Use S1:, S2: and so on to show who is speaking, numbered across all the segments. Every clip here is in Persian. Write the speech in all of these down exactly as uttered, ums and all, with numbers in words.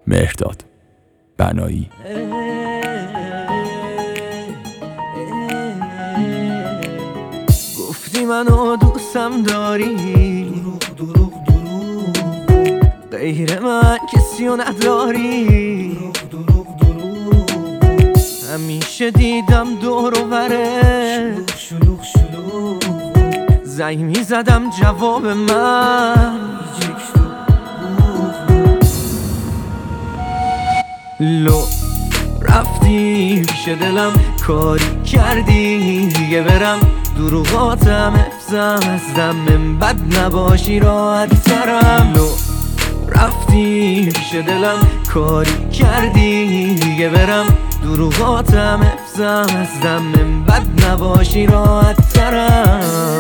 S1: مهرداد بنایی.
S2: گفتی منو دوستم داری، دروغ دروغ دروغ، غیر من کسی رو نداری، دروغ دروغ دروغ، همیشه دیدم دور و بره، شلوغ شلوغ شلوغ، زنگ میزدم جواب من لو رفتی پیش دلم، کاری کردی دیگه برم، دروغاتم افزم از دم بد نباشی راحت ترم. لو رفتی پیش دلم، کاری کردی دیگه برم، دروغاتم افزم از دم بد نباشی راحت ترم.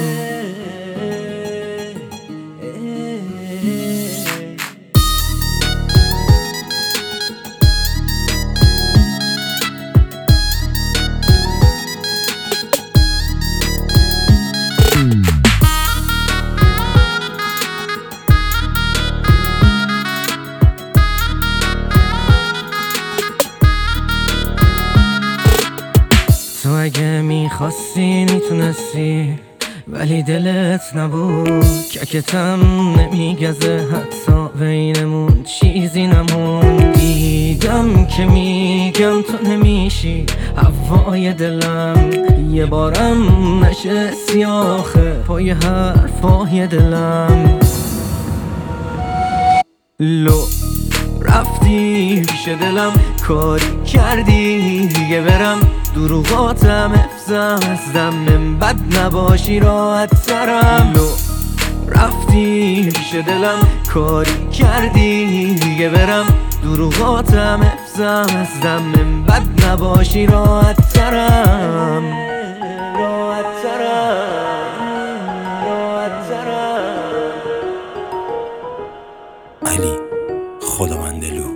S2: تو اگه میخواستی میتونستی، ولی دلت نبود، ککتم نمیگزه، حتی بینمون چیزی نمون. دیدم که میگم تو نمیشی هوای دلم، یه بارم نشه سیاخه پای حرفای دلم. لو رفتی پیش دلم، کاری کردی دیگه برم، دروغاتم افزم از دم بد نباشی راحت ترم. لو رفتی پیش دلم، کاری کردی دیگه برم، دروغاتم افزم از دم بد نباشی راحت ترم، راحت ترم، راحت ترم.
S3: علی خداوند لو.